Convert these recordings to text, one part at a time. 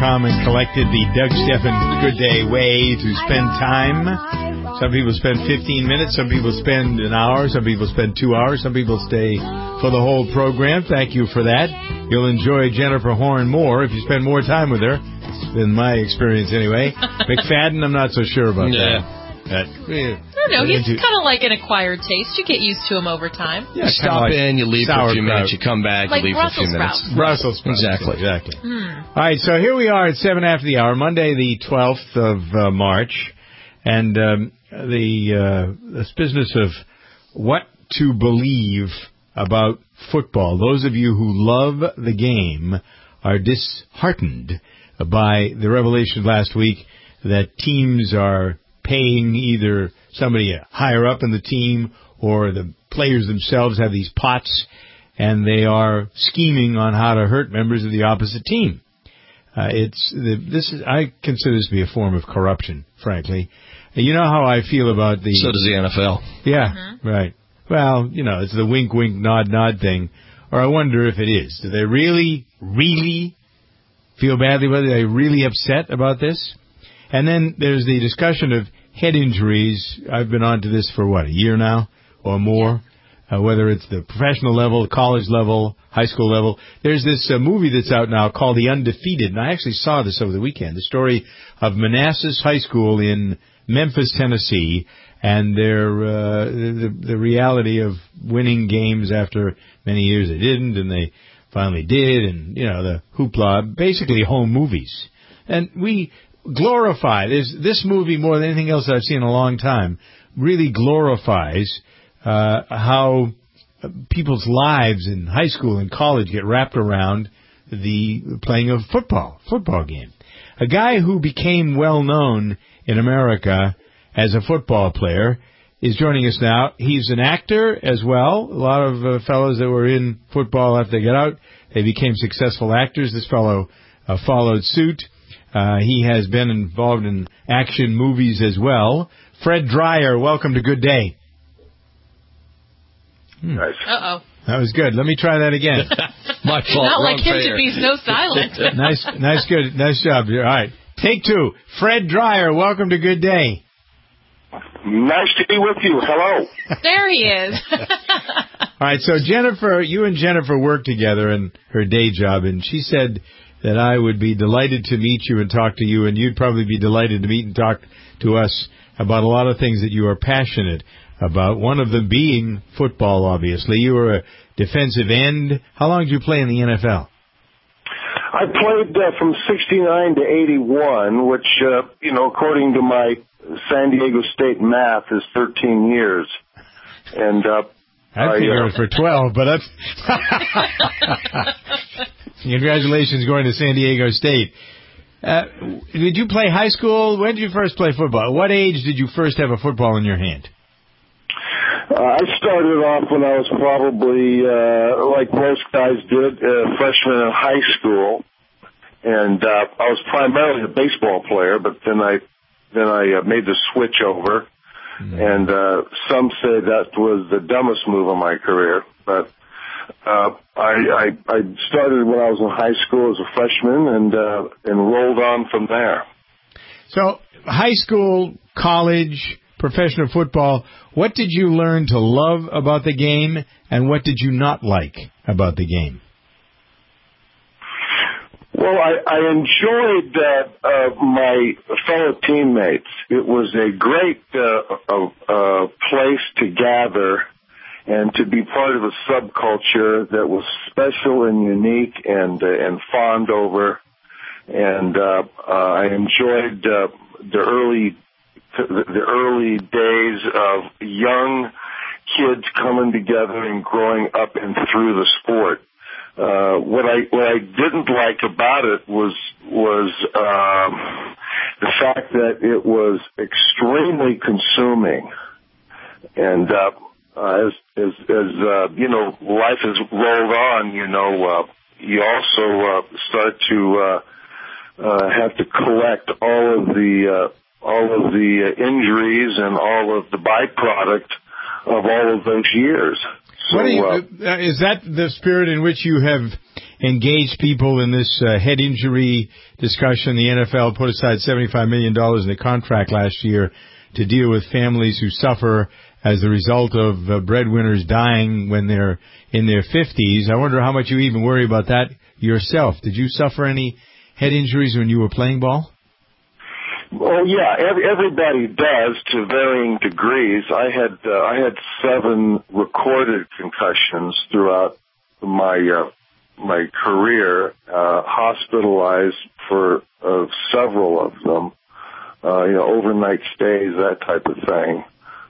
calm and collected, the Doug Stephan Good Day way to spend time. Some people spend 15 minutes, some people spend an hour, some people spend 2 hours, some people stay for the whole program. Thank you for that. You'll enjoy Jennifer Horn more if you spend more time with her. It's been my experience anyway. McFadden, I'm not so sure about that. I don't know. He's kind of like an acquired taste. You get used to him over time. Yeah, you stop in, you leave for a few minutes, you come back, like you leave for a few minutes. Brussels sprouts. Exactly. All right, so here we are at 7 after the hour, Monday the 12th of March. And this business of what to believe about football. Those of you who love the game are disheartened by the revelation last week that teams are paying either somebody higher up in the team or the players themselves have these pots, and they are scheming on how to hurt members of the opposite team. I consider this to be a form of corruption, frankly. You know how I feel about the... So does the NFL. Yeah, right. Well, it's the wink, wink, nod, nod thing. Or I wonder if it is. Do they really, really feel badly about it? Are they really upset about this? And then there's the discussion of head injuries. I've been on to this for, a year now or more? Whether it's the professional level, college level, high school level. There's this movie that's out now called The Undefeated, and I actually saw this over the weekend. The story of Manassas High School in Memphis, Tennessee, and the reality of winning games after many years they didn't, and they finally did, and, the hoopla, basically home movies. And we glorify this movie more than anything else I've seen in a long time. Really glorifies how people's lives in high school and college get wrapped around the playing of football game. A guy who became well known in America as a football player is joining us now. He's an actor as well. A lot of fellows that were in football after they got out, they became successful actors. This fellow followed suit. He has been involved in action movies as well. Fred Dryer, welcome to Good Day. Nice. Uh-oh. That was good. Let me try that again. My fault. Not like him to be so silent. Nice job. All right. Take two. Fred Dryer, welcome to Good Day. Nice to be with you. Hello. There he is. All right. So you and Jennifer work together in her day job, and she said that I would be delighted to meet you and talk to you, and you'd probably be delighted to meet and talk to us about a lot of things that you are passionate about, one of them being football, obviously. You were a defensive end. How long did you play in the NFL? I played from 69 to 81, which, according to my San Diego State math, is 13 years. And I figured it was for 12, but that's... Congratulations going to San Diego State. Did you play high school? When did you first play football? At what age did you first have a football in your hand? I started off when I was probably, like most guys did, freshman in high school. And I was primarily a baseball player, but then I made the switch over. Mm-hmm. And some say that was the dumbest move of my career. But I started when I was in high school as a freshman and rolled on from there. So high school, college, professional football, what did you learn to love about the game, and what did you not like about the game? Well, I enjoyed my fellow teammates. It was a great place to gather and to be part of a subculture that was special and unique and fawned over. And I enjoyed the early days of young kids coming together and growing up and through the sport. What I didn't like about it was the fact that it was extremely consuming. And as life has rolled on, you also start to have to collect all of the injuries and all of the byproduct of all of those years. So, is that the spirit in which you have engage people in this head injury discussion. The NFL put aside $75 million in the contract last year to deal with families who suffer as a result of breadwinners dying when they're in their 50s. I wonder how much you even worry about that yourself. Did you suffer any head injuries when you were playing ball? Oh yeah, everybody does to varying degrees. I had 7 recorded concussions throughout my career, hospitalized for several of them, overnight stays, that type of thing.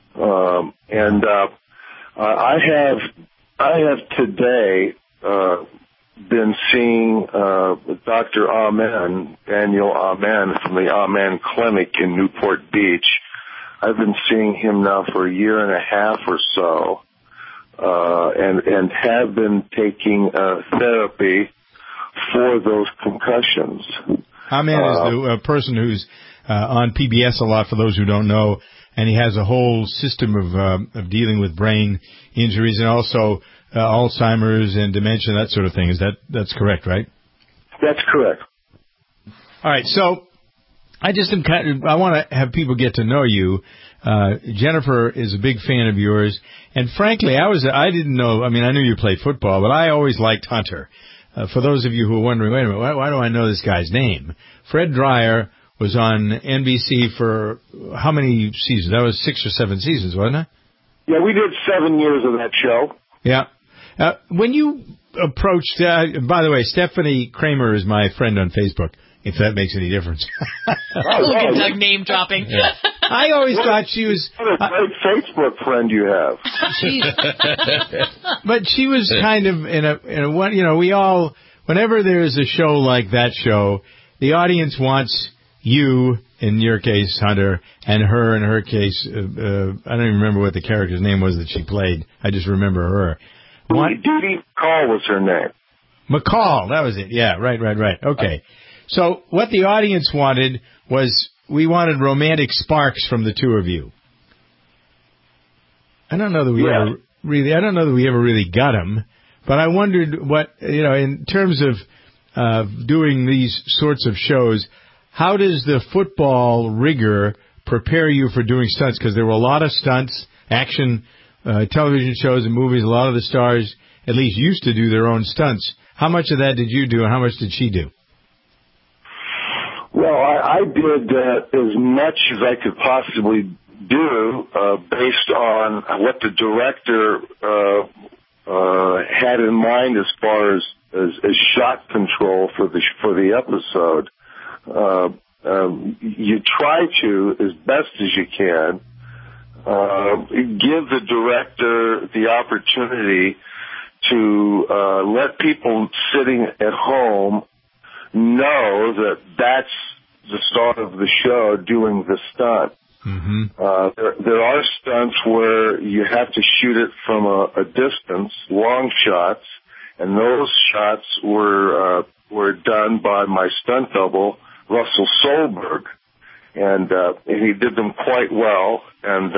I have today been seeing Dr. Amen, Daniel Amen, from the Amen Clinic in Newport Beach. I've been seeing him now for a year and a half or so, and have been taking therapy for those concussions. Amen is the person who's on PBS a lot, for those who don't know, and he has a whole system of dealing with brain injuries and also Alzheimer's and dementia, that sort of thing. That's correct, right? That's correct. All right, so I want to have people get to know you. Jennifer is a big fan of yours, and frankly, I didn't know. I mean, I knew you played football, but I always liked Hunter. For those of you who are wondering, wait a minute, why do I know this guy's name? Fred Dreyer was on NBC for how many seasons? That was 6 or 7 seasons, wasn't it? Yeah, we did 7 years of that show. Yeah. When you approached, by the way, Stephanie Kramer is my friend on Facebook, if that makes any difference. Look at Doug name dropping. Yeah. I always thought she was... What a great Facebook friend you have. But she was kind of in a we all, whenever there's a show like that show, the audience wants you, in your case, Hunter, and her, in her case, I don't even remember what the character's name was that she played. I just remember her. Dee McCall was her name. McCall, that was it. Yeah, right. Okay. So what the audience wanted was, we wanted romantic sparks from the two of you. I don't know that we ever really got them, but I wondered what, in terms of doing these sorts of shows, how does the football rigor prepare you for doing stunts? Because there were a lot of stunts, action, television shows and movies. A lot of the stars at least used to do their own stunts. How much of that did you do, and how much did she do? Well, I did as much as I could possibly do based on what the director had in mind as far as shot control for the episode. You try to, as best as you can, give the director the opportunity to let people sitting at home know that that's the start of the show doing the stunt. Mm-hmm. There are stunts where you have to shoot it from a distance, long shots, and those shots were done by my stunt double, Russell Solberg, and he did them quite well. And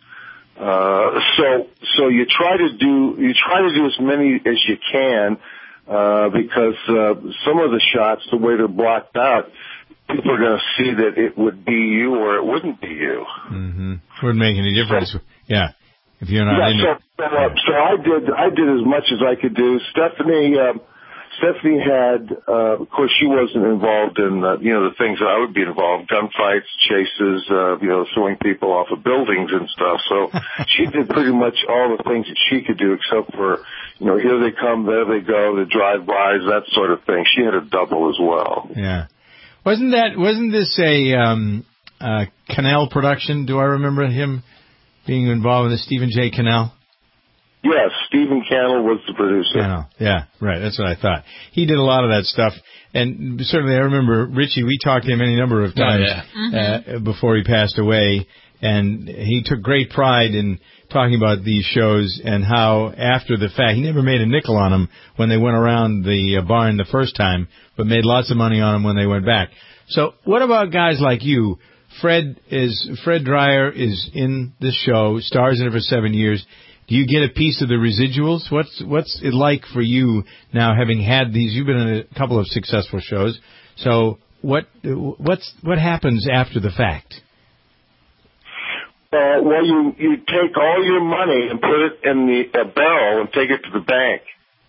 so you try to do as many as you can, because some of the shots, the way they're blocked out, people are going to see that it would be you or it wouldn't be you. Mm-hmm. Wouldn't make any difference. If you're not in it. So I did as much as I could do. Stephanie had, of course, she wasn't involved in the things that I would be involved, gunfights, chases, throwing people off of buildings and stuff. So she did pretty much all the things that she could do, except for, here they come, there they go, the drive-bys, that sort of thing. She had a double as well. Yeah. Wasn't this a Cannell production? Do I remember him being involved with Stephen J. Cannell? Yes, Stephen Cannell was the producer. Cannell, yeah, right. That's what I thought. He did a lot of that stuff, and certainly I remember Richie. We talked to him any number of times before he passed away, and he took great pride in talking about these shows and how after the fact, he never made a nickel on them when they went around the barn the first time, but made lots of money on them when they went back. So what about guys like you? Fred Dreyer is in this show, stars in it for 7 years. Do you get a piece of the residuals? What's it like for you now, having had these? You've been in a couple of successful shows. So what happens after the fact? Well, you take all your money and put it in the barrel and take it to the bank.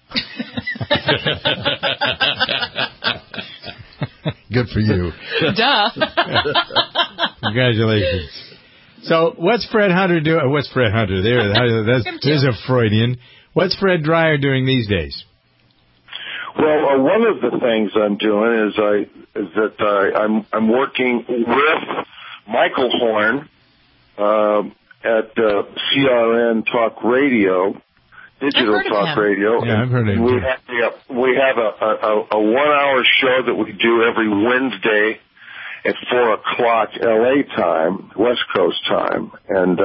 Good for you. Duh. Congratulations. So what's Fred Hunter doing? What's Fred Hunter? There's a Freudian. What's Fred Dryer doing these days? Well, one of the things I'm doing is I'm working with Michael Horn at CRN Talk Radio, Digital Talk Radio. Yeah, I've heard of him. We have a 1-hour show that we do every Wednesday at 4 o'clock LA time, West Coast time, and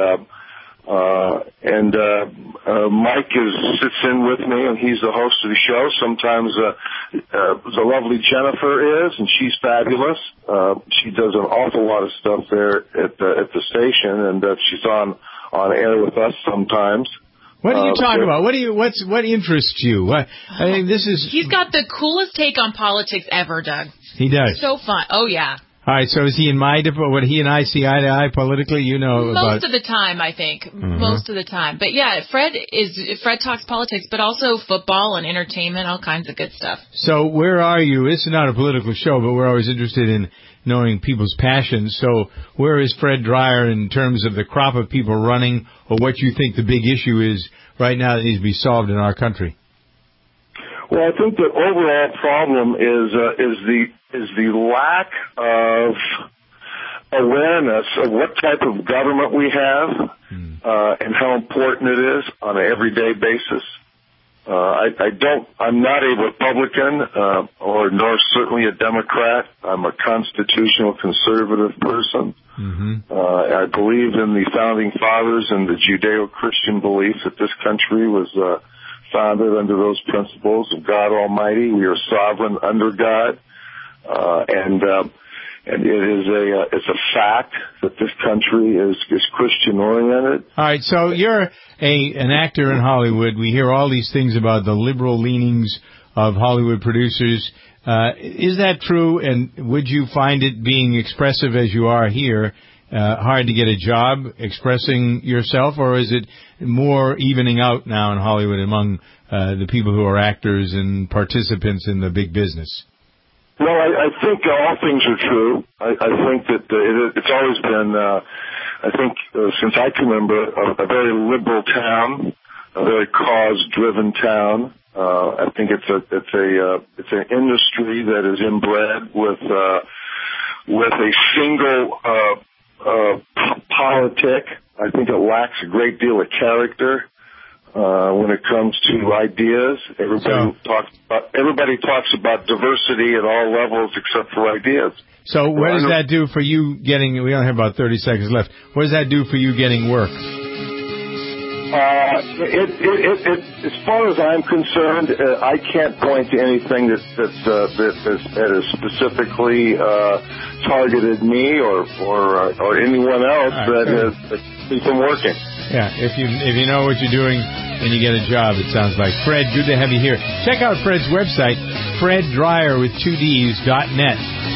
Mike sits in with me, and he's the host of the show. Sometimes the lovely Jennifer is, and she's fabulous. She does an awful lot of stuff there at the station, and she's on air with us sometimes. What do you talk about? What interests you? I mean, He's got the coolest take on politics ever, Doug. He does. So fun. Oh yeah. All right, so is he in my what he and I see eye to eye politically? Most of the time, I think. Mm-hmm. Most of the time. But yeah, Fred talks politics, but also football and entertainment, all kinds of good stuff. So where are you? This is not a political show, but we're always interested in knowing people's passions. So where is Fred Dryer in terms of the crop of people running, or what you think the big issue is right now that needs to be solved in our country? Well, I think the overall problem is the lack of awareness of what type of government we have and how important it is on an everyday basis. I'm not a Republican nor certainly a Democrat. I'm a constitutional conservative person. Mm-hmm. I believe in the founding fathers and the Judeo-Christian belief that this country was founded under those principles of God Almighty. We are sovereign under God, and it's a fact that this country is Christian oriented. All right, so you're an actor in Hollywood. We hear all these things about the liberal leanings of Hollywood producers. Is that true? And would you find it, being expressive as you are here, hard to get a job expressing yourself, or is it more evening out now in Hollywood among the people who are actors and participants in the big business? Well, I think all things are true. I think that it's always been, since I can remember, a very liberal town, a very cause-driven town. I think it's an industry that is inbred with a single politic. I think it lacks a great deal of character when it comes to ideas. Everybody talks about diversity at all levels except for ideas. So what does that do for you getting? We only have about 30 seconds left. What does that do for you getting work? As far as I'm concerned, I can't point to anything that has specifically targeted me or anyone else that has been working. Yeah, if you know what you're doing and you get a job, it sounds like. Fred, good to have you here. Check out Fred's website, FredDryer with 2Ds.net.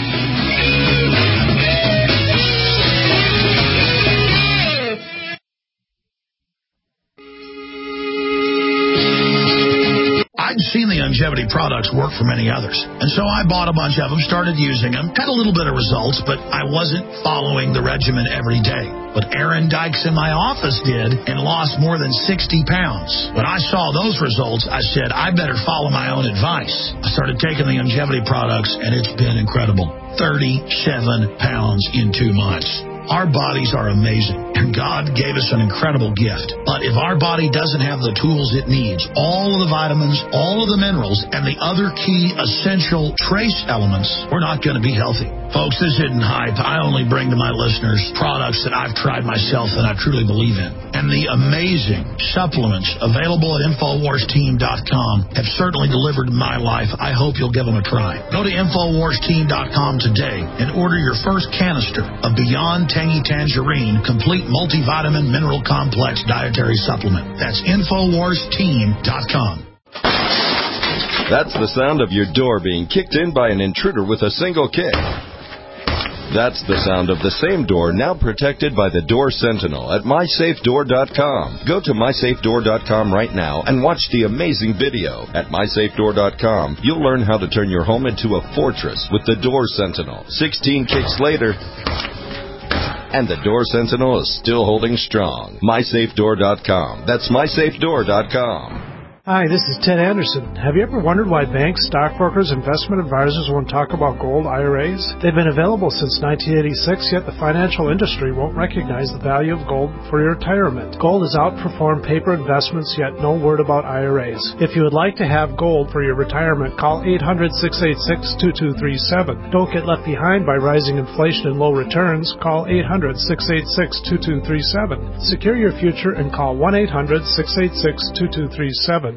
I'd seen the longevity products work for many others, and so I bought a bunch of them, started using them, had a little bit of results, but I wasn't following the regimen every day. But Aaron Dykes in my office did and lost more than 60 pounds. When I saw those results, I said, I better follow my own advice. I started taking the longevity products, and it's been incredible. 37 pounds in 2 months. Our bodies are amazing, and God gave us an incredible gift. But if our body doesn't have the tools it needs, all of the vitamins, all of the minerals, and the other key essential trace elements, we're not going to be healthy. Folks, this isn't hype. I only bring to my listeners products that I've tried myself and I truly believe in. And the amazing supplements available at InfoWarsTeam.com have certainly delivered in my life. I hope you'll give them a try. Go to InfoWarsTeam.com today and order your first canister of Beyond Tangy Tangerine Complete multivitamin mineral complex dietary supplement. That's InfoWarsTeam.com. That's the sound of your door being kicked in by an intruder with a single kick. That's the sound of the same door now protected by the Door Sentinel at MySafeDoor.com. Go to MySafeDoor.com right now and watch the amazing video. At MySafeDoor.com, you'll learn how to turn your home into a fortress with the Door Sentinel. 16 kicks later, and the Door Sentinel is still holding strong. MySafeDoor.com. That's MySafeDoor.com. Hi, this is Ted Anderson. Have you ever wondered why banks, stockbrokers, investment advisors won't talk about gold IRAs? They've been available since 1986, yet the financial industry won't recognize the value of gold for your retirement. Gold has outperformed paper investments, yet no word about IRAs. If you would like to have gold for your retirement, call 800-686-2237. Don't get left behind by rising inflation and low returns. Call 800-686-2237. Secure your future and call 1-800-686-2237.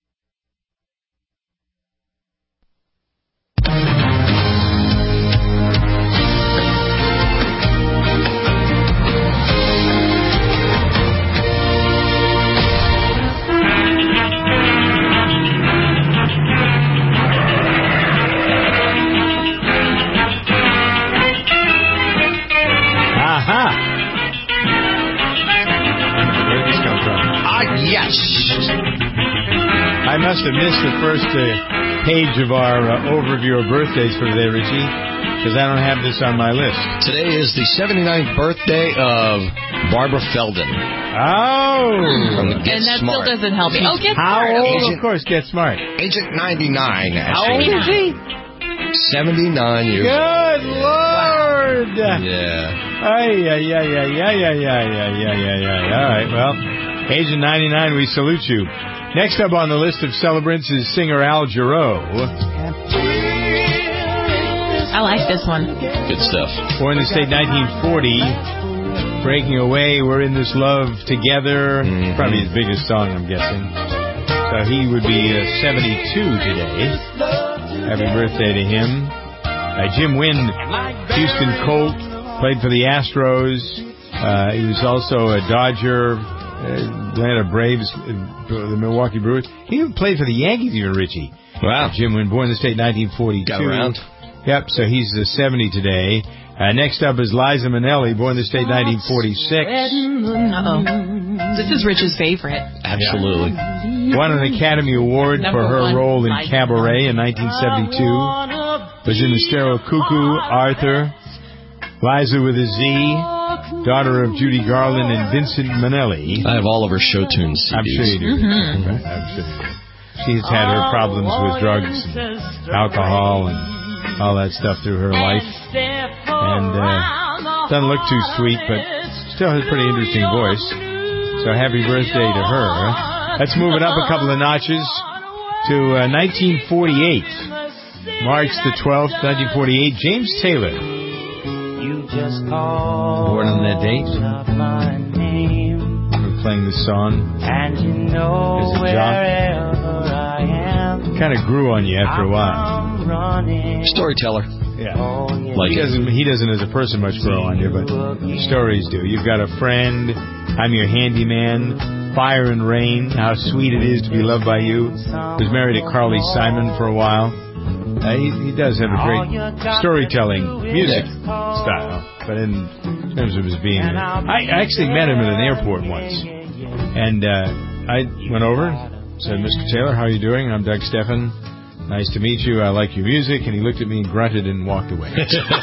I must have missed the first page of our overview of birthdays for today, Richie, because I don't have this on my list. Today is the 79th birthday of Barbara Feldon. Oh! And that still doesn't help me. Oh, Get Smart. How old? Okay. Of course, Get Smart. Agent 99. How old is he? 79 years old. Good Lord! Yeah. All right, well, Agent 99, we salute you. Next up on the list of celebrants is singer Al Jarreau. I like this one. Good stuff. Born in the state 1940. Breaking Away, We're in This Love Together. Probably his biggest song, I'm guessing. So he would be 72 today. Happy birthday to him. Jim Wynn, Houston Colt, played for the Astros. He was also a Dodger. Atlanta Braves, the Milwaukee Brewers. He even played for the Yankees, even, Richie. Wow. Jim Wynn, born in the state 1942. Got around. Yep, so he's 70 today. Next up is Liza Minnelli, born in the state 1946. Uh-oh. This is Rich's favorite. Absolutely. Won an Academy Award for her role in Cabaret in 1972. Was in the Stereo Cuckoo, Arthur. Liza with a Z. Daughter of Judy Garland and Vincent Minnelli. I have all of her show tunes CDs. I'm sure you do. I'm sure you do. She's had her problems with drugs and alcohol and all that stuff through her life. And doesn't look too sweet, but still has a pretty interesting voice. So happy birthday to her. Let's move it up a couple of notches to 1948. March the 12th, 1948. James Taylor. Born on that date. We're playing this song. And you know wherever I am. Kind of grew on you after a while. Storyteller. Yeah. Like he doesn't as a person much grow on you, but stories do. You've got a friend. I'm your handyman. Fire and Rain. How sweet it is to be loved by you. Was married to Carly Simon for a while. He does have a great storytelling music style, but in terms of his being, I actually met him at an airport once, and I went over, said, "Mr. Taylor, how are you doing? I'm Doug Steffen. Nice to meet you. I like your music." And he looked at me and grunted and walked away.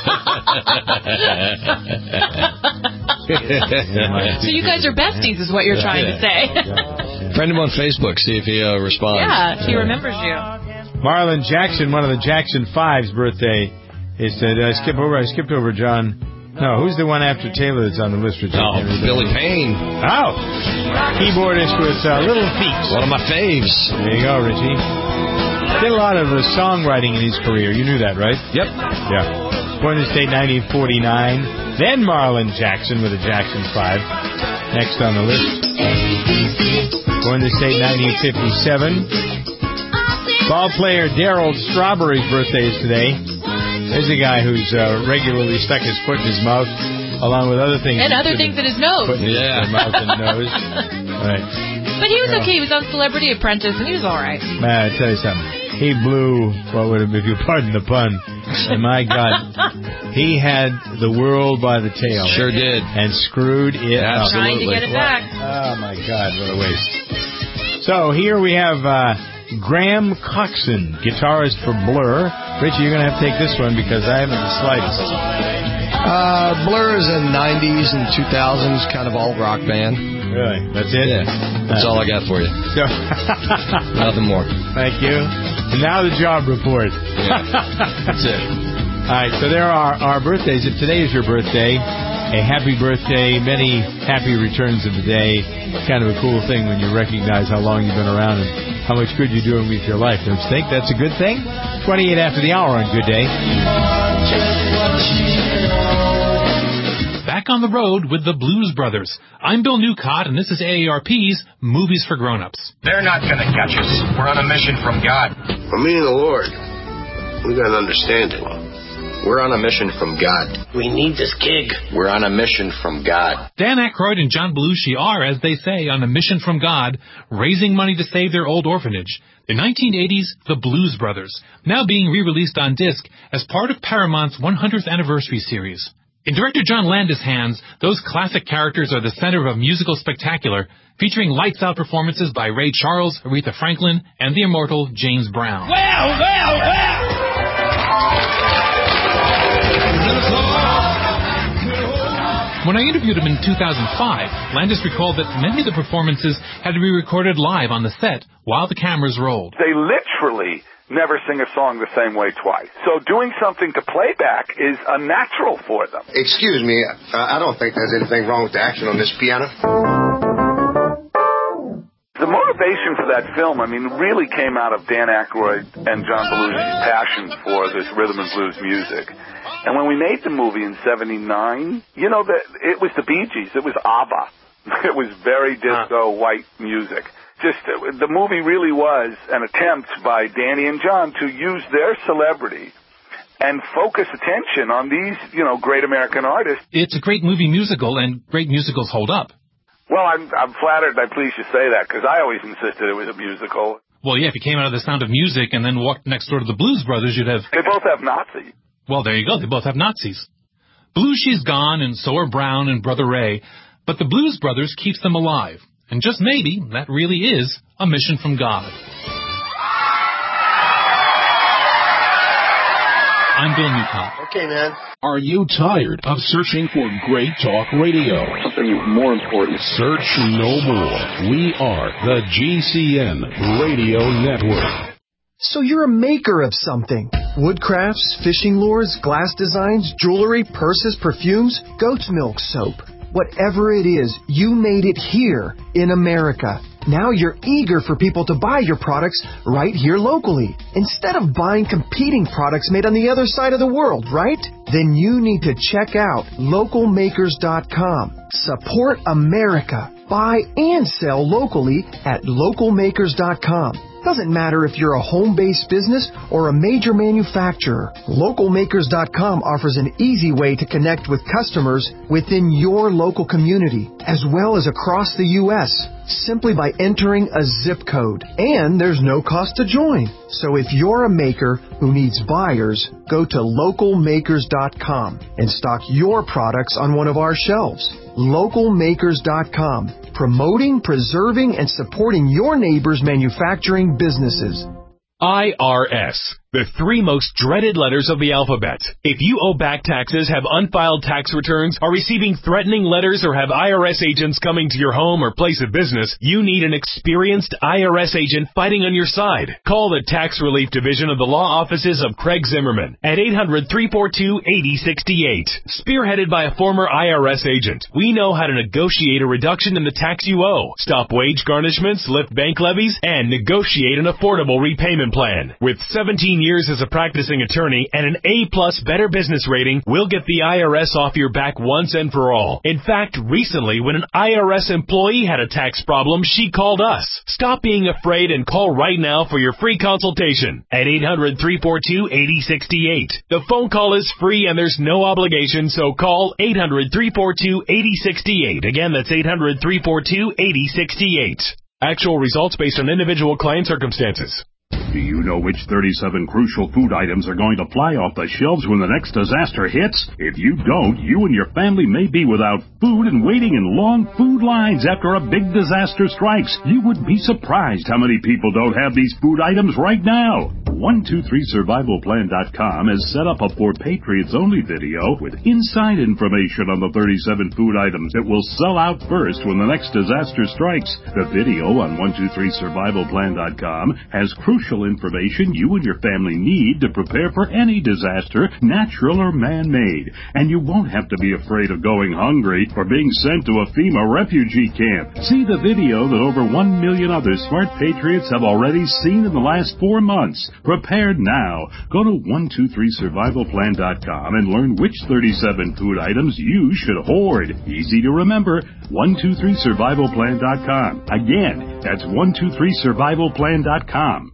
So you guys are besties, is what you're trying to say. Friend him on Facebook. See if he responds. Yeah, if he remembers you. Marlon Jackson, one of the Jackson 5's birthday, is did I skip over? I skipped over John. No, who's the one after Taylor that's on the list? Richard? Oh, Billy Payne. Oh, keyboardist with Little Feat. One of my faves. There you go, Richie. Did a lot of songwriting in his career. You knew that, right? Yep. Yeah. Born in the state 1949. Then Marlon Jackson with the Jackson 5. Next on the list. Born in the state 1957. Ball player Darryl Strawberry's birthday is today. There's a guy who's regularly stuck his foot in his mouth along with other things. And other things in his nose. Put in his mouth and nose. Right. But he was okay. He was on Celebrity Apprentice, and he was all right. Man, I tell you something. He blew, if you pardon the pun, and my God, he had the world by the tail. Sure did. And screwed it up. Trying to get it back. Oh, my God, what a waste. So here we have Graham Coxon, guitarist for Blur. Richie, you're going to have to take this one because I haven't the slightest. Blur is in 90s and 2000s, kind of alt-rock band. Really? That's it? Yeah. That's all I got for you. So, nothing more. Thank you. And now the job report. Yeah. That's it. All right, so there are our birthdays. If today is your birthday, a happy birthday, many happy returns of the day. It's kind of a cool thing when you recognize how long you've been around and how much good you're doing with your life. Don't you think that's a good thing? 28 after the hour on Good Day. Back on the road with the Blues Brothers. I'm Bill Newcott, and this is AARP's Movies for Grown-Ups. They're not going to catch us. We're on a mission from God. For me and the Lord, we got an understanding. We're on a mission from God. We need this gig. We're on a mission from God. Dan Aykroyd and John Belushi are, as they say, on a mission from God, raising money to save their old orphanage. The 1980s, The Blues Brothers, now being re-released on disc as part of Paramount's 100th anniversary series. In director John Landis' hands, those classic characters are the center of a musical spectacular featuring lights-out performances by Ray Charles, Aretha Franklin, and the immortal James Brown. When I interviewed him in 2005, Landis recalled that many of the performances had to be recorded live on the set while the cameras rolled. They literally never sing a song the same way twice. So doing something to playback is unnatural for them. Excuse me, I don't think there's anything wrong with the action on this piano. The motivation for that film, really came out of Dan Aykroyd and John Belushi's passion for this rhythm and blues music. And when we made the movie in 79, it was the Bee Gees. It was ABBA. It was very disco, white music. The movie really was an attempt by Danny and John to use their celebrity and focus attention on these, great American artists. It's a great movie musical, and great musicals hold up. Well, I'm flattered I'm pleased you say that, because I always insisted it was a musical. Well, yeah, if you came out of The Sound of Music and then walked next door to the Blues Brothers, you'd have... They both have Nazis. Well, there you go. They both have Nazis. Belushi's gone, and so are Brown and Brother Ray, but the Blues Brothers keeps them alive. And just maybe, that really is a mission from God. I'm Bill Newcott. Okay, man. Are you tired of searching for great talk radio? Something more important. Search no more. We are the GCN Radio Network. So you're a maker of something. Woodcrafts, fishing lures, glass designs, jewelry, purses, perfumes, goat's milk soap. Whatever it is, you made it here in America. Now you're eager for people to buy your products right here locally, instead of buying competing products made on the other side of the world, right? Then you need to check out localmakers.com. Support America. Buy and sell locally at localmakers.com. Doesn't matter if you're a home-based business or a major manufacturer. Localmakers.com offers an easy way to connect with customers within your local community, as well as across the U.S., simply by entering a zip code. And there's no cost to join. So if you're a maker who needs buyers, go to localmakers.com and stock your products on one of our shelves. Localmakers.com, promoting, preserving, and supporting your neighbors' manufacturing businesses. IRS, the three most dreaded letters of the alphabet. If you owe back taxes, have unfiled tax returns, are receiving threatening letters, or have IRS agents coming to your home or place of business, you need an experienced IRS agent fighting on your side. Call the Tax Relief Division of the law offices of Craig Zimmerman at 800-342-8068. Spearheaded by a former IRS agent, we know how to negotiate a reduction in the tax you owe, stop wage garnishments, lift bank levies, and negotiate an affordable repayment plan. With 17 years as a practicing attorney and an A-plus Better Business rating, we'll get the IRS off your back once and for all. In fact, recently, when an IRS employee had a tax problem, she called us. Stop being afraid and call right now for your free consultation at 800-342-8068. The phone call is free and there's no obligation, so call 800-342-8068. Again, that's 800-342-8068. Actual results based on individual client circumstances. Do you know which 37 crucial food items are going to fly off the shelves when the next disaster hits? If you don't, you and your family may be without food and waiting in long food lines after a big disaster strikes. You would be surprised how many people don't have these food items right now. 123survivalplan.com has set up a For Patriots Only video with inside information on the 37 food items that will sell out first when the next disaster strikes. The video on 123survivalplan.com has crucial information you and your family need to prepare for any disaster, natural or man-made. And you won't have to be afraid of going hungry or being sent to a FEMA refugee camp. See the video that over 1 million other smart patriots have already seen in the last 4 months. Prepared now. Go to 123survivalplan.com and learn which 37 food items you should hoard. Easy to remember. 123survivalplan.com. Again, that's 123survivalplan.com.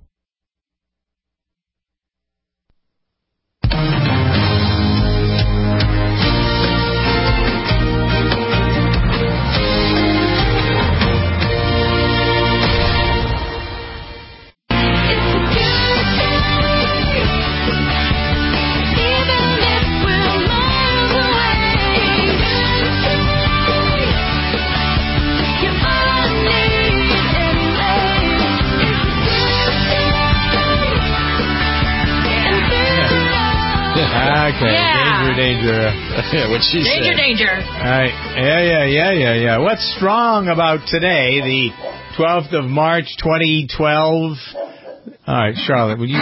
Okay. Yeah. Danger. Yeah, what she said. Danger. All right. Yeah. What's strong about today, the 12th of March, 2012? All right, Charlotte, would you?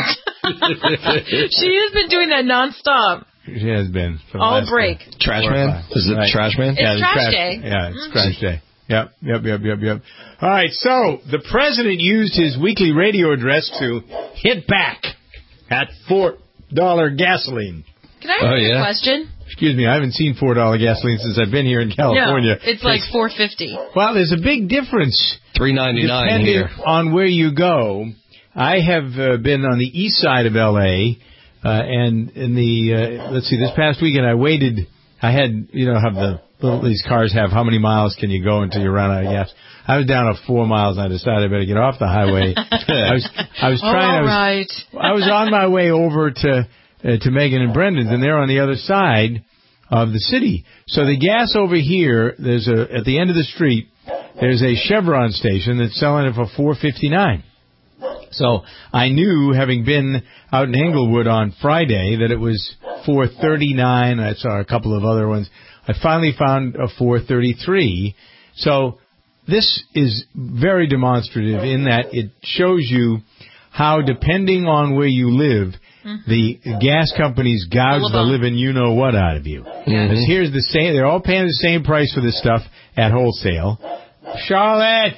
She has been doing that nonstop. She has been. All break. Trash Man? Is it Trash Man? It's Trash Day. Yeah, it's Trash Day. Yep. All right, so the president used his weekly radio address to hit back at $4 gasoline. Can I ask you a question? Excuse me, I haven't seen $4 gasoline since I've been here in California. No, it's like $4.50. Well, there's a big difference. $3.99 depending here. on where you go. I have been on the east side of L.A., and in the, let's see, this past weekend I waited. I had, have these cars have how many miles can you go until you run out of gas. I was down to 4 miles and I decided I better get off the highway. I was on my way over to Megan and Brendan's, and they're on the other side of the city. So the gas over here, at the end of the street, there's a Chevron station that's selling it for $4.59. So I knew, having been out in Englewood on Friday, that it was $4.39. I saw a couple of other ones. I finally found a $4.33. So this is very demonstrative in that it shows you how, depending on where you live, the gas companies gouge the living you-know-what out of you. Because here's the same, they're all paying the same price for this stuff at wholesale. Charlotte!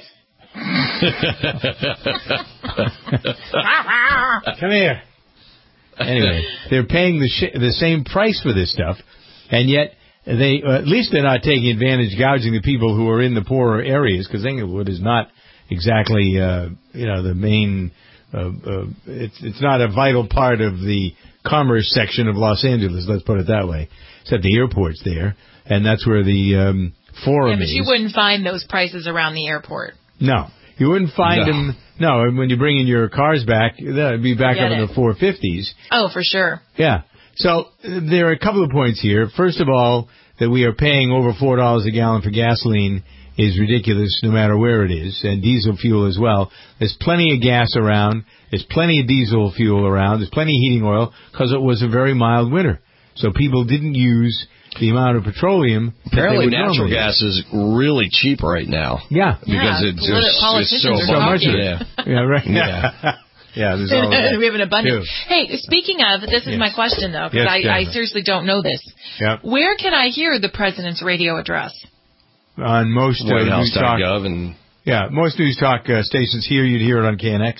Come here. Anyway, they're paying the same price for this stuff, and yet they at least they're not taking advantage, gouging the people who are in the poorer areas, because Englewood is not exactly the main. It's not a vital part of the commerce section of Los Angeles. Let's put it that way. Except the airport's there, and that's where the forum is. But you wouldn't find those prices around the airport. No, you wouldn't find them. No, when you bring in your cars back, that'd be back up in the 450s. Oh, for sure. Yeah. So there are a couple of points here. First of all, that we are paying over $4 a gallon for gasoline is ridiculous no matter where it is, and diesel fuel as well. There's plenty of gas around. There's plenty of diesel fuel around. There's plenty of heating oil because it was a very mild winter. So people didn't use the amount of petroleum. Apparently natural gas is really cheap right now. Yeah. Because it's so much of it. Yeah, right. Yeah. Yeah, there's all that. We have an abundance. Too. Hey, speaking of, this is my question, though, because I seriously don't know this. Yep. Where can I hear the president's radio address? On most News Talk. and Yeah, most News Talk stations here, you'd hear it on KNX.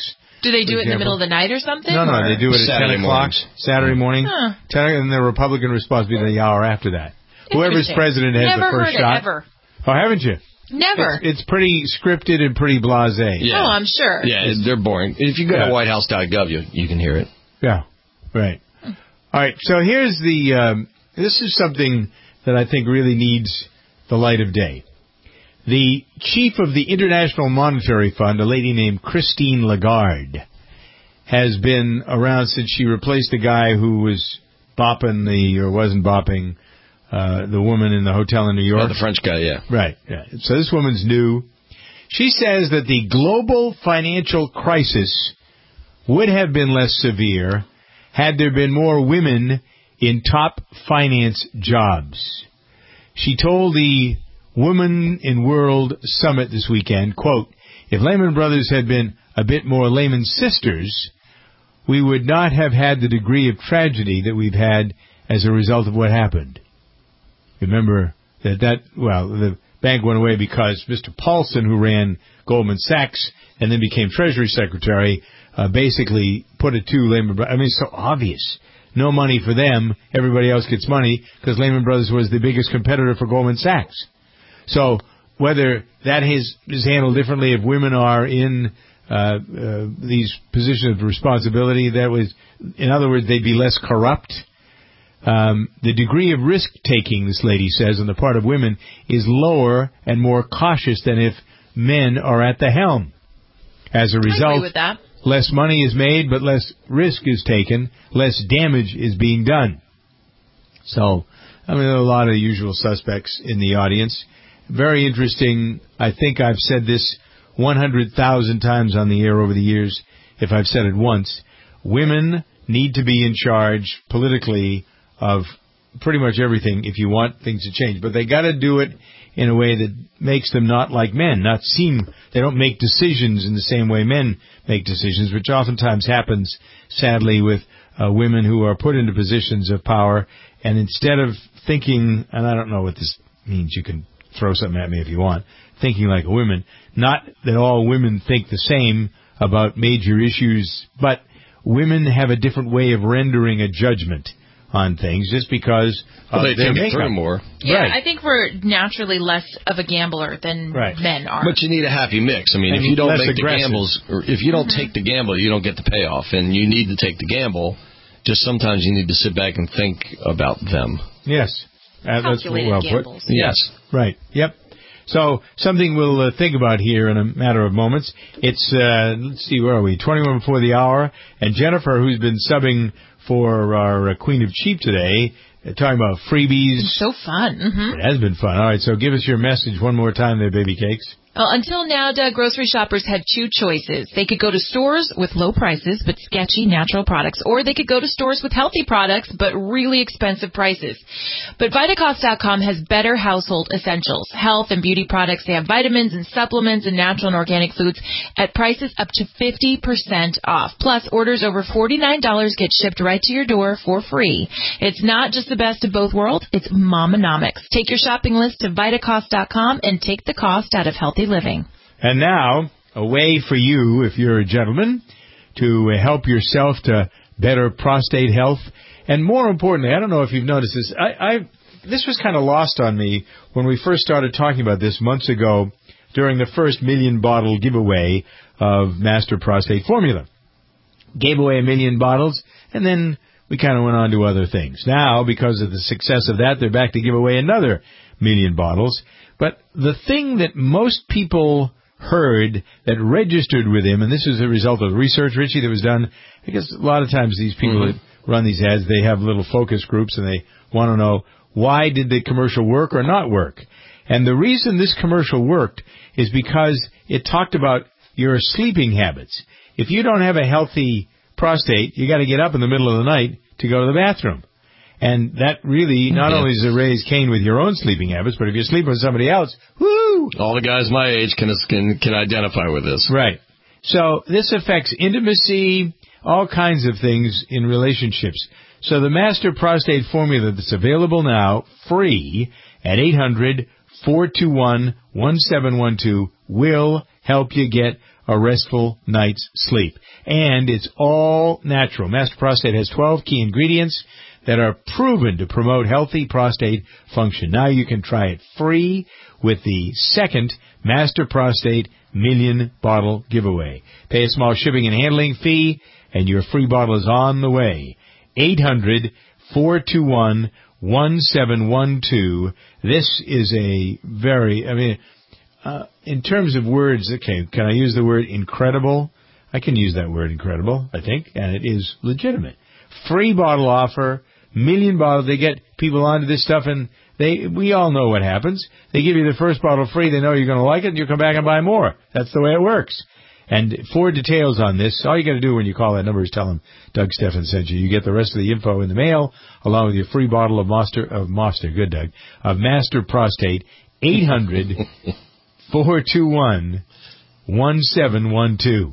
Do they do it in the middle of the night or something? No, they do it at 10 o'clock Saturday morning. Huh. 10, and the Republican response will be the hour after that. Whoever's president has the first shot. Never. Oh, haven't you? Never. It's pretty scripted and pretty blasé. Yeah. Oh, I'm sure. Yeah, they're boring. If you go to whitehouse.gov, you can hear it. Yeah, right. All right, so here's this is something that I think really needs the light of day. The chief of the International Monetary Fund, a lady named Christine Lagarde, has been around since she replaced a guy who was wasn't bopping the woman in the hotel in New York. The French guy, yeah. Right, yeah. So this woman's new. She says that the global financial crisis would have been less severe had there been more women in top finance jobs. She told the Women in World Summit this weekend, quote, "If Lehman Brothers had been a bit more Lehman Sisters, we would not have had the degree of tragedy that we've had as a result of what happened." Remember that the bank went away because Mr. Paulson, who ran Goldman Sachs and then became Treasury Secretary, basically put it to Lehman Brothers. I mean, it's so obvious. No money for them. Everybody else gets money because Lehman Brothers was the biggest competitor for Goldman Sachs. So whether that is handled differently if women are in these positions of responsibility, in other words, they'd be less corrupt. The degree of risk-taking, this lady says, on the part of women is lower and more cautious than if men are at the helm. As a result, I agree with that. Less money is made, but less risk is taken, less damage is being done. So, I mean, there are a lot of usual suspects in the audience. Very interesting. I think I've said this 100,000 times on the air over the years, if I've said it once. Women need to be in charge politically of pretty much everything if you want things to change. But they got to do it in a way that makes them not like men, they don't make decisions in the same way men make decisions, which oftentimes happens, sadly, with women who are put into positions of power. And instead of thinking, and I don't know what this means, you can throw something at me if you want, thinking like a woman, not that all women think the same about major issues, but women have a different way of rendering a judgment on things just because they think it through more. Yeah, right. I think we're naturally less of a gambler than men are. But you need a happy mix. I mean, if you don't make the gambles, or if you don't take the gamble, you don't get the payoff, and you need to take the gamble. Just sometimes you need to sit back and think about them. Yes. That's well put. Yes. Right. Yep. So something we'll think about here in a matter of moments. It's, let's see, where are we? 21 before the hour. And Jennifer, who's been subbing for our Queen of Cheap today, talking about freebies. It's so fun. Mm-hmm. It has been fun. All right, so give us your message one more time there, Baby Cakes. Well, until now, Doug, grocery shoppers had two choices. They could go to stores with low prices but sketchy natural products, or they could go to stores with healthy products but really expensive prices. But Vitacost.com has better household essentials, health and beauty products. They have vitamins and supplements and natural and organic foods at prices up to 50% off. Plus, orders over $49 get shipped right to your door for free. It's not just the best of both worlds, it's Momonomics. Take your shopping list to Vitacost.com and take the cost out of healthy living. And now, a way for you, if you're a gentleman, to help yourself to better prostate health. And more importantly, I don't know if you've noticed this, this was kind of lost on me when we first started talking about this months ago during the first 1 million bottle giveaway of Master Prostate Formula. Gave away 1 million bottles, and then we kind of went on to other things. Now, because of the success of that, they're back to give away another 1 million bottles. But the thing that most people heard that registered with him, and this is a result of research, Richie, that was done, because a lot of times these people that run these ads, they have little focus groups, and they want to know, why did the commercial work or not work? And the reason this commercial worked is because it talked about your sleeping habits. If you don't have a healthy prostate, you got to get up in the middle of the night to go to the bathroom. And that really not only does it raise Cain with your own sleeping habits, but if you're sleeping with somebody else, whoo! All the guys my age can identify with this. Right. So this affects intimacy, all kinds of things in relationships. So the Master Prostate Formula that's available now, free, at 800-421-1712, will help you get a restful night's sleep. And it's all natural. Master Prostate has 12 key ingredients that are proven to promote healthy prostate function. Now you can try it free with the second Master Prostate Million Bottle Giveaway. Pay a small shipping and handling fee, and your free bottle is on the way. 800-421-1712. This is a very, in terms of words, okay, can I use the word incredible? I can use that word incredible, I think, and it is legitimate. Free bottle offer, million bottles. They get people onto this stuff, and we all know what happens. They give you the first bottle free. They know you're going to like it, and you come back and buy more. That's the way it works. And for details on this, all you got to do when you call that number is tell them Doug Stephan sent you. You get the rest of the info in the mail, along with your free bottle of Master Prostate. 800-421-1712.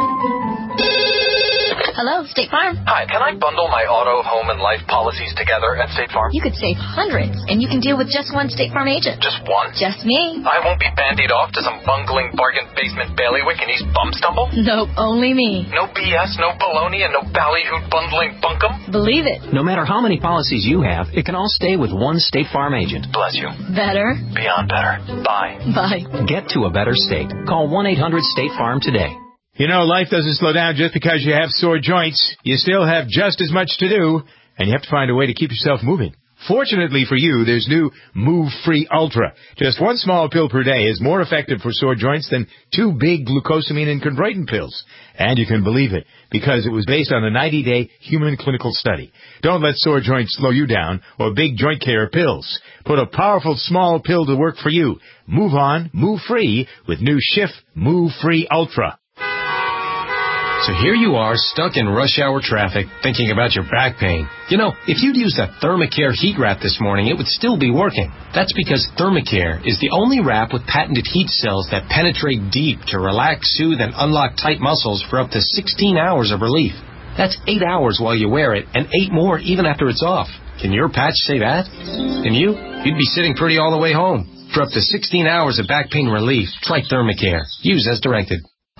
Hello, State Farm. Hi, can I bundle my auto, home, and life policies together at State Farm? You could save hundreds, and you can deal with just one State Farm agent. Just one? Just me. I won't be bandied off to some bungling bargain basement bailiwick in East Bumstumble? Nope, only me. No BS, no baloney, and no ballyhoo bundling bunkum? Believe it. No matter how many policies you have, it can all stay with one State Farm agent. Bless you. Better. Beyond better. Bye. Bye. Get to a better state. Call 1-800-STATE-FARM today. You know, life doesn't slow down just because you have sore joints. You still have just as much to do, and you have to find a way to keep yourself moving. Fortunately for you, there's new Move Free Ultra. Just one small pill per day is more effective for sore joints than 2 big glucosamine and chondroitin pills. And you can believe it, because it was based on a 90-day human clinical study. Don't let sore joints slow you down or big joint care pills. Put a powerful small pill to work for you. Move on, move free with new Schiff Move Free Ultra. So here you are, stuck in rush hour traffic, thinking about your back pain. You know, if you'd used a Thermacare heat wrap this morning, it would still be working. That's because Thermacare is the only wrap with patented heat cells that penetrate deep to relax, soothe, and unlock tight muscles for up to 16 hours of relief. That's 8 hours while you wear it, and 8 more even after it's off. Can your patch say that? And you'd be sitting pretty all the way home. For up to 16 hours of back pain relief, try Thermacare. Use as directed.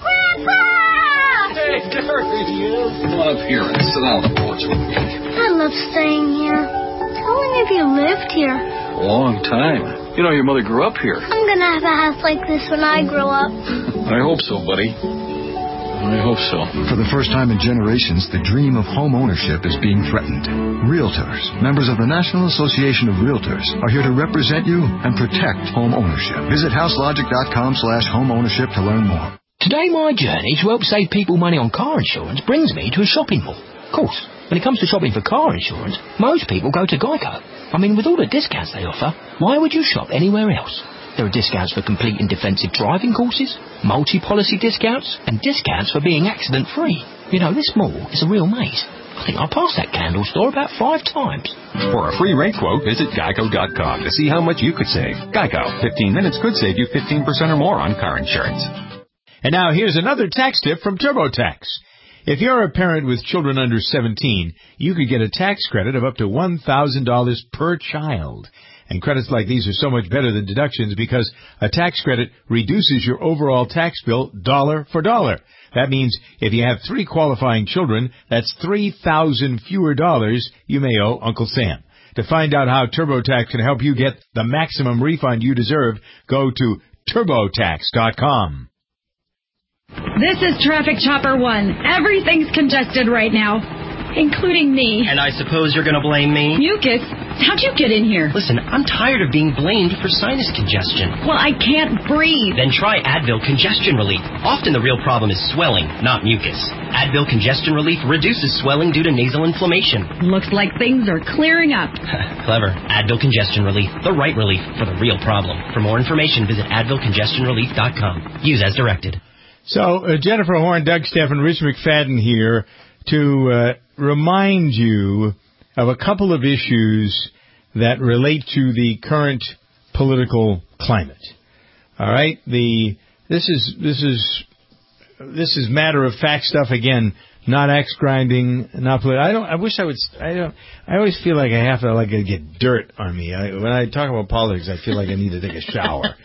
Come on up here and sit on the porch with me. I love staying here. How long have you lived here? A long time. You know, your mother grew up here. I'm going to have a house like this when I grow up. I hope so, buddy. I hope so. For the first time in generations, the dream of home ownership is being threatened. Realtors, members of the National Association of Realtors, are here to represent you and protect home ownership. Visit houselogic.com/homeownership to learn more. Today my journey to help save people money on car insurance brings me to a shopping mall. Of course, when it comes to shopping for car insurance, most people go to Geico. I mean, with all the discounts they offer, why would you shop anywhere else? There are discounts for complete and defensive driving courses, multi-policy discounts, and discounts for being accident-free. You know, this mall is a real maze. I think I passed that candle store about 5 times. For a free rate quote, visit Geico.com to see how much you could save. Geico, 15 minutes could save you 15% or more on car insurance. And now here's another tax tip from TurboTax. If you're a parent with children under 17, you could get a tax credit of up to $1,000 per child. And credits like these are so much better than deductions because a tax credit reduces your overall tax bill dollar for dollar. That means if you have 3 qualifying children, that's $3,000 fewer dollars you may owe Uncle Sam. To find out how TurboTax can help you get the maximum refund you deserve, go to TurboTax.com. This is Traffic Chopper 1. Everything's congested right now, including me. And I suppose you're going to blame me? Mucus? How'd you get in here? Listen, I'm tired of being blamed for sinus congestion. Well, I can't breathe. Then try Advil Congestion Relief. Often the real problem is swelling, not mucus. Advil Congestion Relief reduces swelling due to nasal inflammation. Looks like things are clearing up. Clever. Advil Congestion Relief. The right relief for the real problem. For more information, visit AdvilCongestionRelief.com. Use as directed. So, Jennifer Horn, Doug Stephan, Rich McFadden here to remind you of a couple of issues that relate to the current political climate. All right, this is matter of fact stuff again, not axe grinding, not political. I always feel like I have to get dirt on me. When I talk about politics, I feel like I need to take a shower.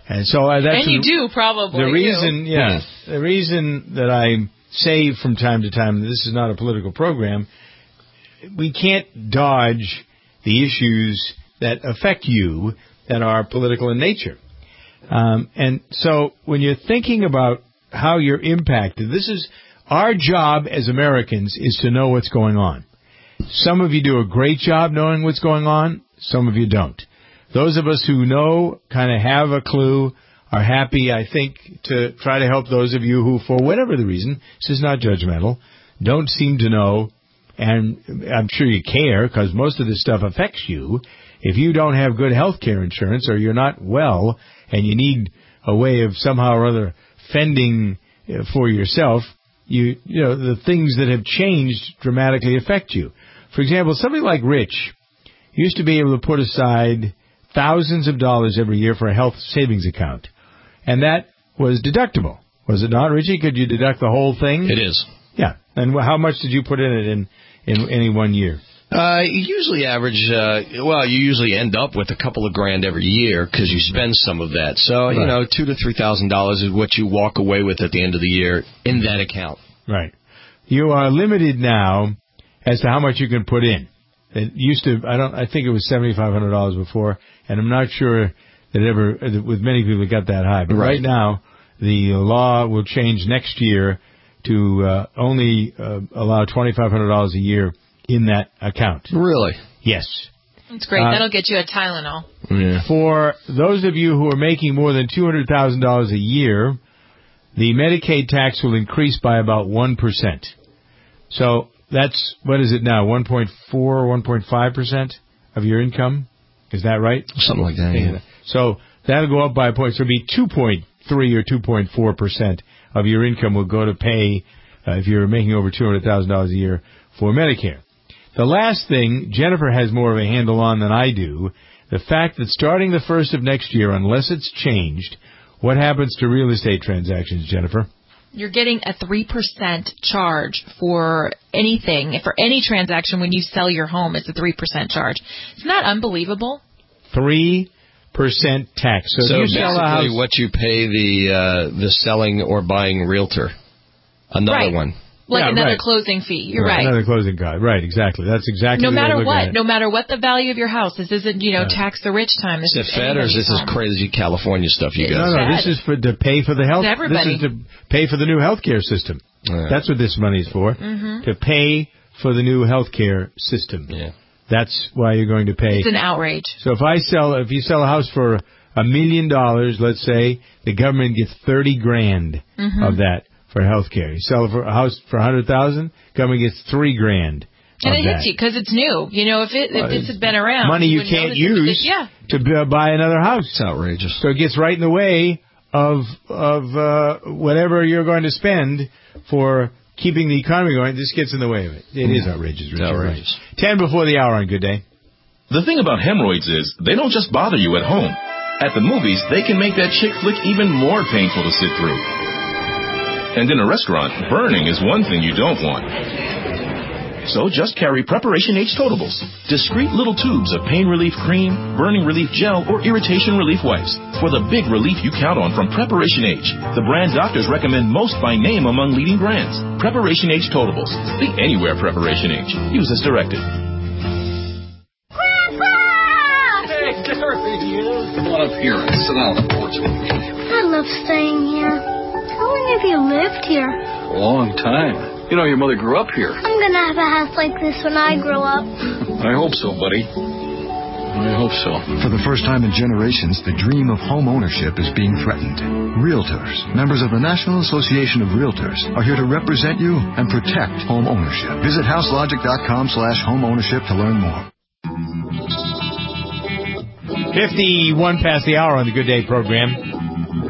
And so that's and you do probably. The reason, the reason that I say from time to time, this is not a political program, we can't dodge the issues that affect you that are political in nature. And so when you're thinking about how you're impacted, this is our job as Americans is to know what's going on. Some of you do a great job knowing what's going on. Some of you don't. Those of us who know, kind of have a clue, are happy, I think, to try to help those of you who, for whatever the reason, this is not judgmental, don't seem to know, and I'm sure you care, because most of this stuff affects you. If you don't have good health care insurance, or you're not well, and you need a way of somehow or other fending for yourself, you know, the things that have changed dramatically affect you. For example, somebody like Rich used to be able to put aside thousands of dollars every year for a health savings account. And that was deductible. Was it not, Richie? Could you deduct the whole thing? It is. Yeah. And how much did you put in it in any 1 year? You usually average, you usually end up with a couple of grand every year because you spend some of that. So, you know, $2,000 to $3,000 is what you walk away with at the end of the year in that account. Right. You are limited now as to how much you can put in. It used to, I think it was $7,500 before, and I'm not sure that with many people it got that high. But right now, the law will change next year to only allow $2,500 a year in that account. Really? Yes. That's great. That'll get you a Tylenol. Yeah. For those of you who are making more than $200,000 a year, the Medicaid tax will increase by about 1%. So that's, what is it now, 1.4 or 1.5% of your income? Is that right? Something like that, yeah. So that'll go up by a point. So it'll be 2.3 or 2.4% of your income will go to pay, if you're making over $200,000 a year, for Medicare. The last thing, Jennifer has more of a handle on than I do, the fact that starting the 1st of next year, unless it's changed, what happens to real estate transactions, Jennifer? You're getting a 3% charge for anything, for any transaction when you sell your home. It's a 3% charge. Isn't that unbelievable? 3% tax. So you sell a house, what you pay the selling or buying realtor. Another one. Like another closing fee. You're right. Another closing guy. Right, exactly. That's exactly no matter what. No matter what the value of your house. This isn't, tax the rich time. This is Fed, or is this crazy California stuff you guys? No, this is to pay for the health. Everybody. This is to pay for the new health care system. That's what this money is for. To pay for the new health care system. Yeah. That's why you're going to pay. It's an outrage. So if you sell a house for $1 million, let's say, the government gets $30,000 of that for health care. You sell a house for $100,000, government gets $3,000. And it hits you because it's new. If this had been around, money you can't use to buy another house. It's outrageous. So it gets right in the way of whatever you're going to spend for keeping the economy going. This gets in the way of it. It is outrageous. It's outrageous. 10 before the hour on Good Day. The thing about hemorrhoids is they don't just bother you at home. At the movies, they can make that chick flick even more painful to sit through. And in a restaurant, burning is one thing you don't want. So just carry Preparation H Totables, discreet little tubes of pain relief cream, burning relief gel, or irritation relief wipes for the big relief you count on from Preparation H, the brand doctors recommend most by name among leading brands. Preparation H Totables. Think anywhere Preparation H. Use as directed. Grandpa! Hey, there he is. Come on up here and sit down on the porch with me. I love staying here. How long have you lived here? A long time. Your mother grew up here. I'm going to have a house like this when I grow up. I hope so, buddy. I hope so. For the first time in generations, the dream of home ownership is being threatened. Realtors, members of the National Association of Realtors, are here to represent you and protect home ownership. Visit houselogic.com/homeownership to learn more. 51 past the hour on the Good Day program.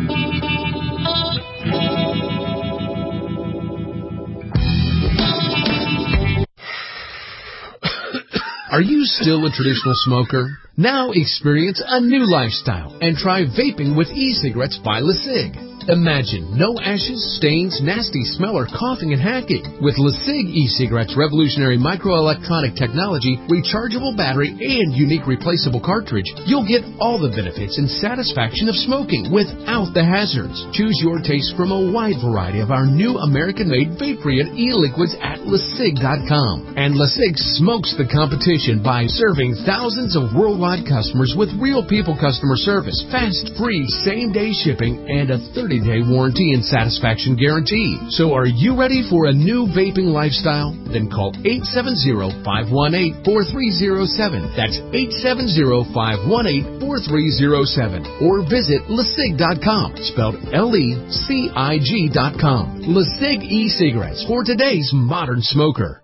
Are you still a traditional smoker? Now experience a new lifestyle and try vaping with e-cigarettes by LeSig. Imagine no ashes, stains, nasty smell, or coughing and hacking. With LeSig e-cigarettes' revolutionary microelectronic technology, rechargeable battery, and unique replaceable cartridge, you'll get all the benefits and satisfaction of smoking without the hazards. Choose your taste from a wide variety of our new American-made Vaporeon e-liquids at LeSig.com. And LeSig smokes the competition by serving thousands of worldwide customers with real people customer service, fast, free, same-day shipping, and a 30-day warranty and satisfaction guarantee. So are you ready for a new vaping lifestyle? Then call 870-518-4307. That's 870-518-4307. Or visit LeSig.com, spelled LECIG.com. LeSig e-cigarettes for today's modern smoker.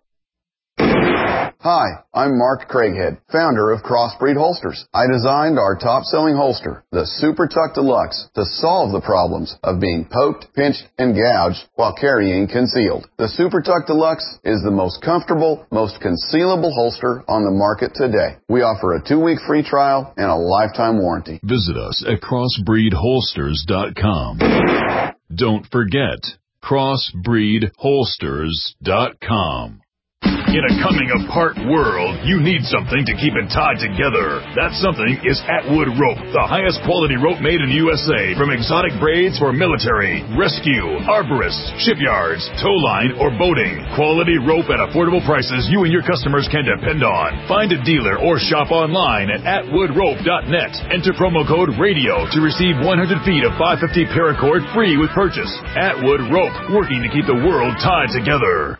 Hi, I'm Mark Craighead, founder of Crossbreed Holsters. I designed our top-selling holster, the Super Tuck Deluxe, to solve the problems of being poked, pinched, and gouged while carrying concealed. The Super Tuck Deluxe is the most comfortable, most concealable holster on the market today. We offer a 2-week free trial and a lifetime warranty. Visit us at crossbreedholsters.com. Don't forget, crossbreedholsters.com. In a coming-apart world, you need something to keep it tied together. That something is Atwood Rope, the highest quality rope made in the USA. From exotic braids for military, rescue, arborists, shipyards, tow line, or boating. Quality rope at affordable prices you and your customers can depend on. Find a dealer or shop online at atwoodrope.net. Enter promo code RADIO to receive 100 feet of 550 paracord free with purchase. Atwood Rope, working to keep the world tied together.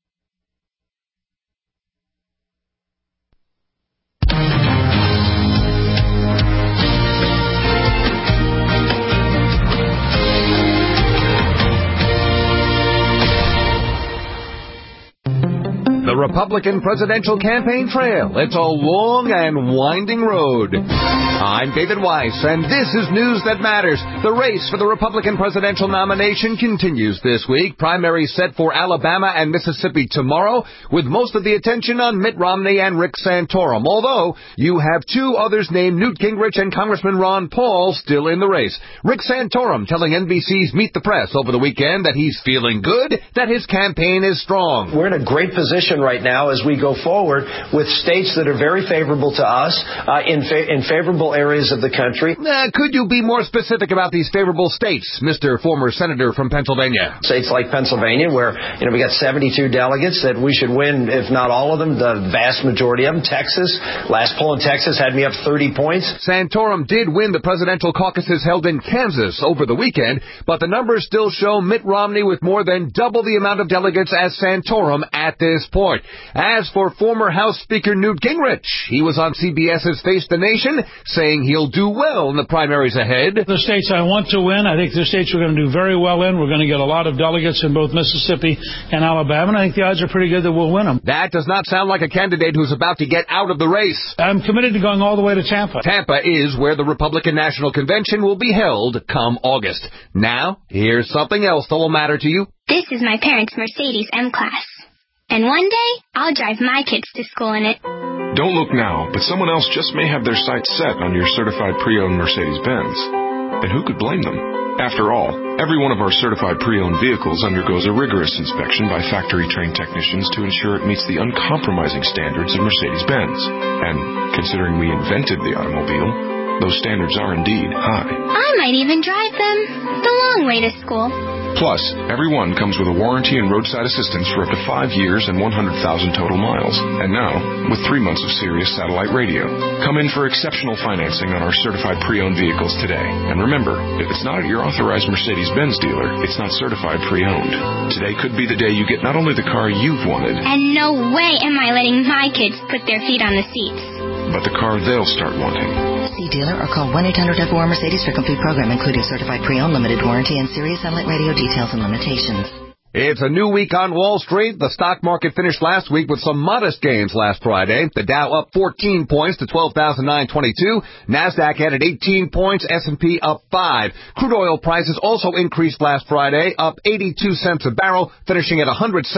The Republican presidential campaign trail. It's a long and winding road. I'm David Weiss, and this is News That Matters. The race for the Republican presidential nomination continues this week. Primaries set for Alabama and Mississippi tomorrow, with most of the attention on Mitt Romney and Rick Santorum. Although, you have two others named Newt Gingrich and Congressman Ron Paul still in the race. Rick Santorum telling NBC's Meet the Press over the weekend that he's feeling good, that his campaign is strong. We're in a great position right now as we go forward with states that are very favorable to us in favorable areas of the country. Could you be more specific about these favorable states, Mr. Former Senator from Pennsylvania? States like Pennsylvania, where we got 72 delegates that we should win, if not all of them, the vast majority of them. Texas, last poll in Texas had me up 30 points. Santorum did win the presidential caucuses held in Kansas over the weekend, but the numbers still show Mitt Romney with more than double the amount of delegates as Santorum at this point. As for former House Speaker Newt Gingrich, he was on CBS's Face the Nation, saying he'll do well in the primaries ahead. The states I want to win, I think the states we're going to do very well in. We're going to get a lot of delegates in both Mississippi and Alabama, and I think the odds are pretty good that we'll win them. That does not sound like a candidate who's about to get out of the race. I'm committed to going all the way to Tampa. Tampa is where the Republican National Convention will be held come August. Now, here's something else that will matter to you. This is my parents' Mercedes M-Class. And one day, I'll drive my kids to school in it. Don't look now, but someone else just may have their sights set on your certified pre-owned Mercedes-Benz. And who could blame them? After all, every one of our certified pre-owned vehicles undergoes a rigorous inspection by factory-trained technicians to ensure it meets the uncompromising standards of Mercedes-Benz. And considering we invented the automobile, those standards are indeed high. I might even drive them the long way to school. Plus, every one comes with a warranty and roadside assistance for up to 5 years and 100,000 total miles. And now, with 3 months of Sirius satellite radio. Come in for exceptional financing on our certified pre-owned vehicles today. And remember, if it's not at your authorized Mercedes-Benz dealer, it's not certified pre-owned. Today could be the day you get not only the car you've wanted, and no way am I letting my kids put their feet on the seats, but the car they'll start wanting. See dealer or call 1-800-4-MERCEDES for complete program, including certified pre-owned, limited warranty, and Sirius satellite radio details and limitations. It's a new week on Wall Street. The stock market finished last week with some modest gains last Friday. The Dow up 14 points to 12,922. NASDAQ added 18 points. S&P up 5. Crude oil prices also increased last Friday, up 82 cents a barrel, finishing at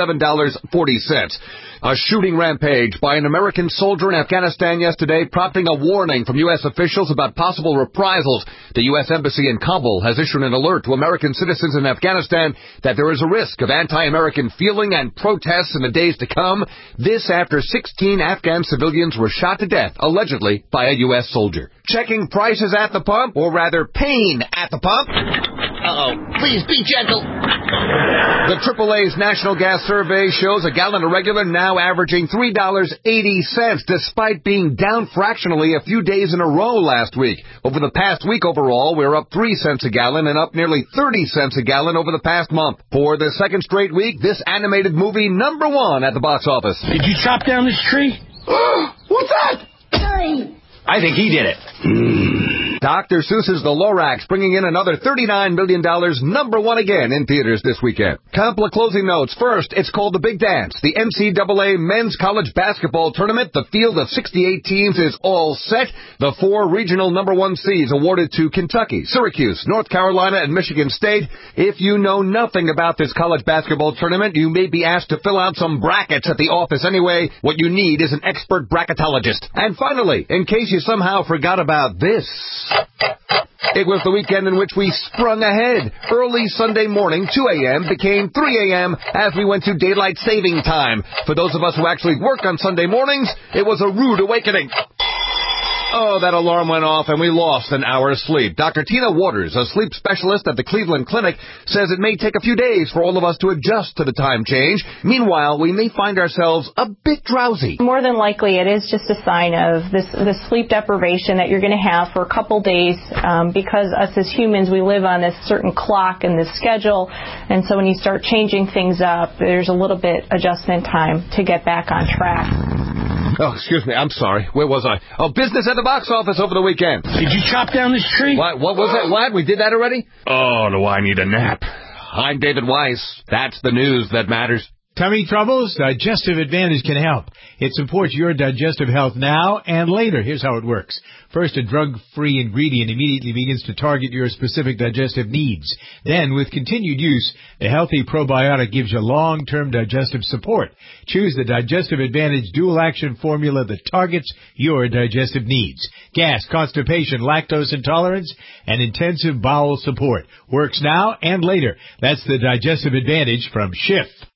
$107.40. A shooting rampage by an American soldier in Afghanistan yesterday, prompting a warning from U.S. officials about possible reprisals. The U.S. Embassy in Kabul has issued an alert to American citizens in Afghanistan that there is a risk of anti-American feeling and protests in the days to come. This after 16 Afghan civilians were shot to death, allegedly, by a U.S. soldier. Checking prices at the pump, or rather pain at the pump. Please be gentle. The AAA's National Gas Survey shows a gallon of regular now averaging $3.80, despite being down fractionally a few days in a row last week. Over the past week overall, we're up 3 cents a gallon and up nearly 30 cents a gallon over the past month. For the second straight week, this animated movie #1 at the box office. Did you chop down this tree? What's that? I think he did it. Dr. Seuss's The Lorax bringing in another $39 million, #1 again in theaters this weekend. Couple of closing notes. First, it's called The Big Dance, the NCAA Men's College Basketball Tournament. The field of 68 teams is all set. The 4 regional #1 seeds awarded to Kentucky, Syracuse, North Carolina, and Michigan State. If you know nothing about this college basketball tournament, you may be asked to fill out some brackets at the office anyway. What you need is an expert bracketologist. And finally, in case you somehow forgot about this, it was the weekend in which we sprung ahead. Early Sunday morning, 2 a.m., became 3 a.m. as we went to daylight saving time. For those of us who actually work on Sunday mornings, it was a rude awakening. Oh, that alarm went off and we lost an hour of sleep. Dr. Tina Waters, a sleep specialist at the Cleveland Clinic, says it may take a few days for all of us to adjust to the time change. Meanwhile, we may find ourselves a bit drowsy. More than likely, it is just a sign of this sleep deprivation that you're going to have for a couple days because us as humans, we live on this certain clock and this schedule. And so when you start changing things up, there's a little bit adjustment time to get back on track. Oh, excuse me. I'm sorry. Where was I? Oh, business at the box office over the weekend. Did you chop down this tree? What was that? What? We did that already? Oh, do I need a nap? I'm David Weiss. That's the news that matters. Tummy troubles? Digestive Advantage can help. It supports your digestive health now and later. Here's how it works. First, a drug-free ingredient immediately begins to target your specific digestive needs. Then, with continued use, the healthy probiotic gives you long-term digestive support. Choose the Digestive Advantage dual-action formula that targets your digestive needs. Gas, constipation, lactose intolerance, and intensive bowel support. Works now and later. That's the Digestive Advantage from Schiff.